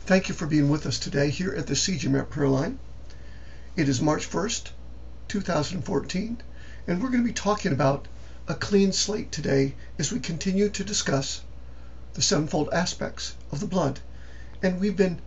Thank you for being with us today here at the CGMAT Prayer Line. It is March 1st, 2014, and we're going to be talking about a clean slate today as we continue to discuss the sevenfold aspects of the blood. And we've been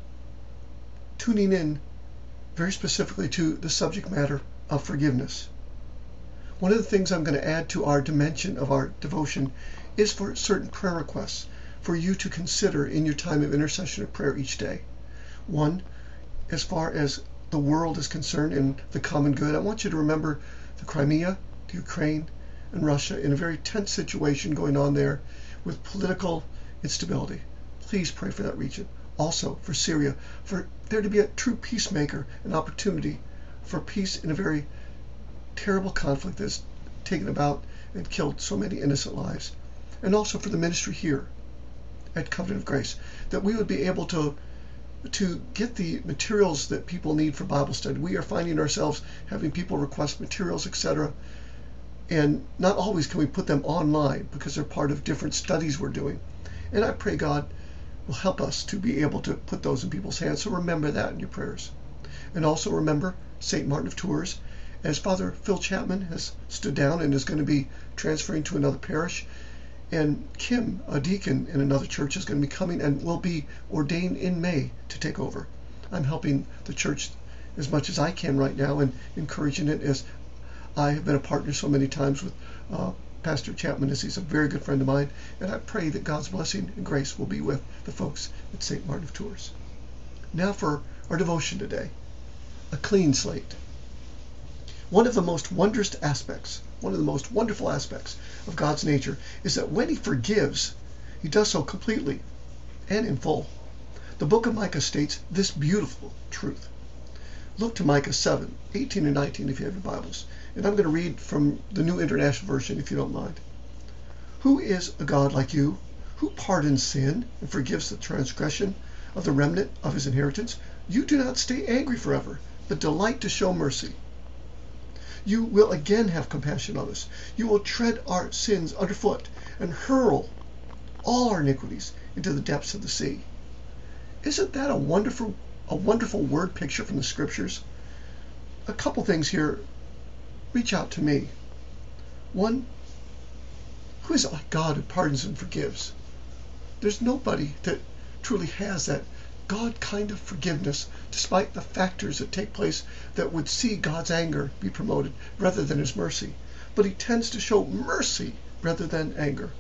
tuning in very specifically to the subject matter of forgiveness. One of the things I'm going to add to our dimension of our devotion is for certain prayer requests for you to consider in your time of intercession or prayer each day. One, as far as the world is concerned and the common good, I want you to remember the Crimea, the Ukraine, and Russia in a very tense situation going on there with political instability. Please pray for that region. Also for Syria, for there to be a true peacemaker, an opportunity for peace in a very terrible conflict that's taken about and killed so many innocent lives. And also for the ministry here at Covenant of Grace, that we would be able to get the materials that people need for Bible study. We are finding ourselves having people request materials, etc. And not always can we put them online because they're part of different studies we're doing. And I pray God will help us to be able to put those in people's hands. So remember that in your prayers. And also remember St. Martin of Tours, as Father Phil Chapman has stood down and is going to be transferring to another parish. And Kim, a deacon in another church, is going to be coming and will be ordained in May to take over. I'm helping the church as much as I can right now and encouraging it, as I have been a partner so many times with Pastor Chapman, as he's a very good friend of mine. And I pray that God's blessing and grace will be with the folks at St. Martin of Tours. Now for our devotion today, a clean slate. One of the most wondrous aspects, one of the most wonderful aspects of God's nature is that when he forgives, he does so completely and in full. The book of Micah states this beautiful truth. Look to Micah 7, 18 and 19 if you have your Bibles. And I'm going to read from the New International Version if you don't mind. Who is a God like you, who pardons sin and forgives the transgression of the remnant of his inheritance? You do not stay angry forever, but delight to show mercy. You will again have compassion on us. You will tread our sins underfoot and hurl all our iniquities into the depths of the sea. Isn't that a wonderful word picture from the scriptures? A couple things here reach out to me. One, who is it like God who pardons and forgives? There's nobody that truly has that God kind of forgiveness, despite the factors that take place that would see God's anger be promoted rather than his mercy. But he tends to show mercy rather than anger.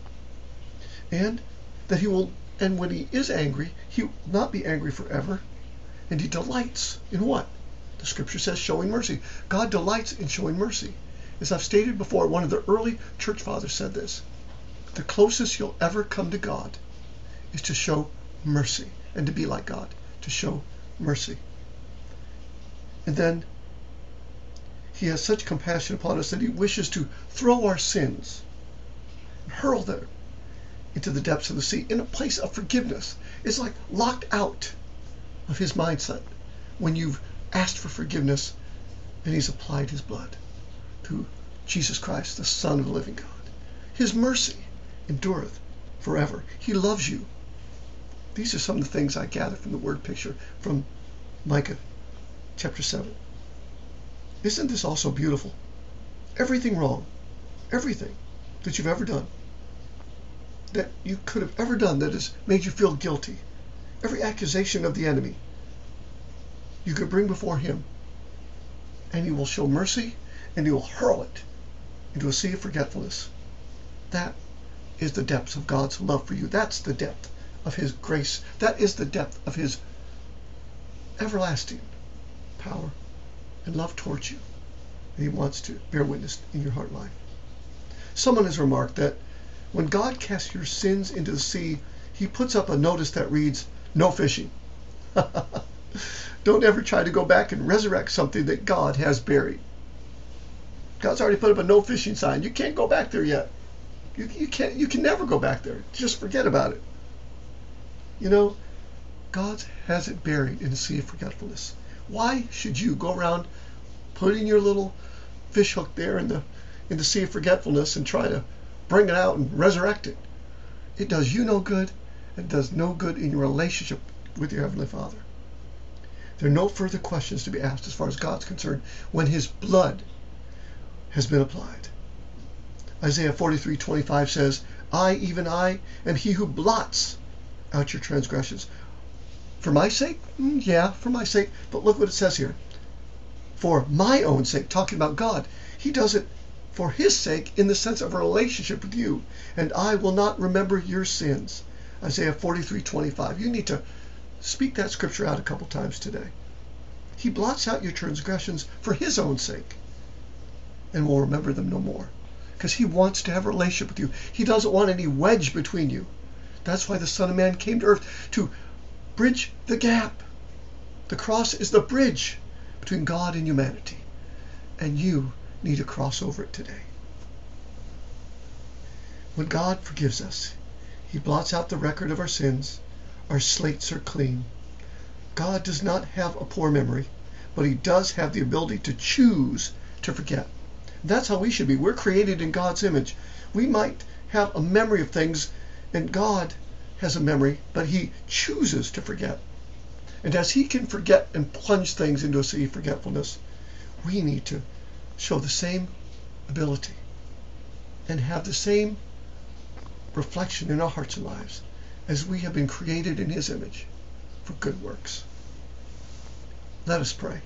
And that and when he is angry, he will not be angry forever. And he delights in what? The scripture says showing mercy. God delights in showing mercy. As I've stated before, one of the early church fathers said this: the closest you'll ever come to God is to show mercy. And to be like God, to show mercy. And then he has such compassion upon us that he wishes to throw our sins and hurl them into the depths of the sea in a place of forgiveness. It's like locked out of his mindset when you've asked for forgiveness and he's applied his blood to Jesus Christ, the Son of the living God. His mercy endureth forever. He loves you. These are some of the things I gather from the word picture from Micah chapter 7. Isn't this also beautiful? Everything wrong, everything that you've ever done, that you could have ever done that has made you feel guilty, every accusation of the enemy, you could bring before him, and he will show mercy, and he will hurl it into a sea of forgetfulness. That is the depths of God's love for you. That's the depth of his grace. That is the depth of his everlasting power and love towards you. And he wants to bear witness in your heart life. Someone has remarked that when God casts your sins into the sea, he puts up a notice that reads, "No fishing." Don't ever try to go back and resurrect something that God has buried. God's already put up a no fishing sign. You can't go back there yet. You can never go back there. Just forget about it. You know, God has it buried in the sea of forgetfulness. Why should you go around putting your little fish hook there in the sea of forgetfulness and try to bring it out and resurrect it? It does you no good. It does no good in your relationship with your Heavenly Father. There are no further questions to be asked as far as God's concerned when His blood has been applied. Isaiah 43:25 says, I, even I, am He who blots out your transgressions. For my sake? Yeah, for my sake. But look what it says here. For my own sake, talking about God. He does it for His sake in the sense of a relationship with you. And I will not remember your sins. Isaiah 43:25. You need to speak that scripture out a couple times today. He blots out your transgressions for His own sake and will remember them no more. Because He wants to have a relationship with you. He doesn't want any wedge between you. That's why the Son of Man came to earth, to bridge the gap. The cross is the bridge between God and humanity. And you need to cross over it today. When God forgives us, He blots out the record of our sins. Our slates are clean. God does not have a poor memory, but He does have the ability to choose to forget. That's how we should be. We're created in God's image. We might have a memory of things, and God has a memory, but He chooses to forget. And as He can forget and plunge things into a sea of forgetfulness, we need to show the same ability and have the same reflection in our hearts and lives as we have been created in His image for good works. Let us pray.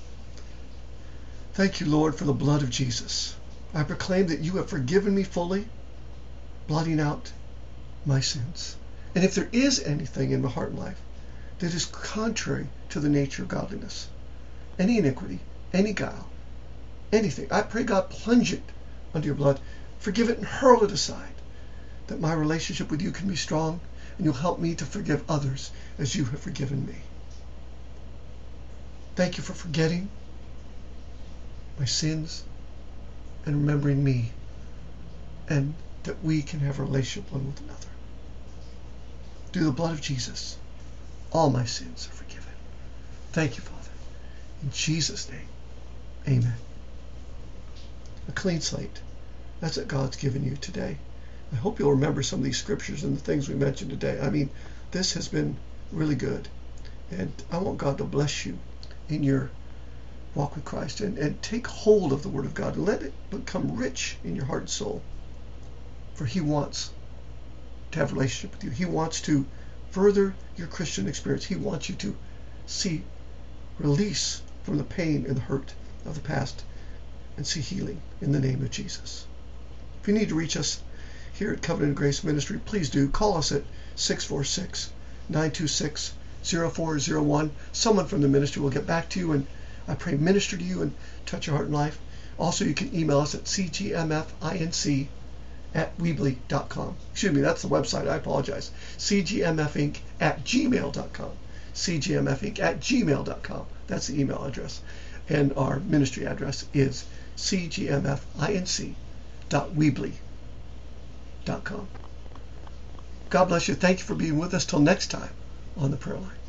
Thank you, Lord, for the blood of Jesus. I proclaim that you have forgiven me fully, blotting out my sins. And if there is anything in my heart and life that is contrary to the nature of godliness, any iniquity, any guile, anything, I pray, God, plunge it under your blood, forgive it and hurl it aside, that my relationship with you can be strong, and you'll help me to forgive others as you have forgiven me. Thank you for forgetting my sins and remembering me, and that we can have a relationship one with another. Through the blood of Jesus, all my sins are forgiven. Thank you, Father. In Jesus' name, amen. A clean slate. That's what God's given you today. I hope you'll remember some of these scriptures and the things we mentioned today. I mean, this has been really good. And I want God to bless you in your walk with Christ, and take hold of the Word of God and let it become rich in your heart and soul. For He wants to have a relationship with you. He wants to further your Christian experience. He wants you to see release from the pain and the hurt of the past and see healing in the name of Jesus. If you need to reach us here at Covenant of Grace Ministry, please do. Call us at 646-926-0401. Someone from the ministry will get back to you, and I pray minister to you and touch your heart and life. Also, you can email us at cgmfinc@weebly.com. Excuse me, that's the website. I apologize. cgmfinc@gmail.com. cgmfinc@gmail.com. That's the email address. And our ministry address is cgmfinc.weebly.com. God bless you. Thank you for being with us. Till next time on the prayer line.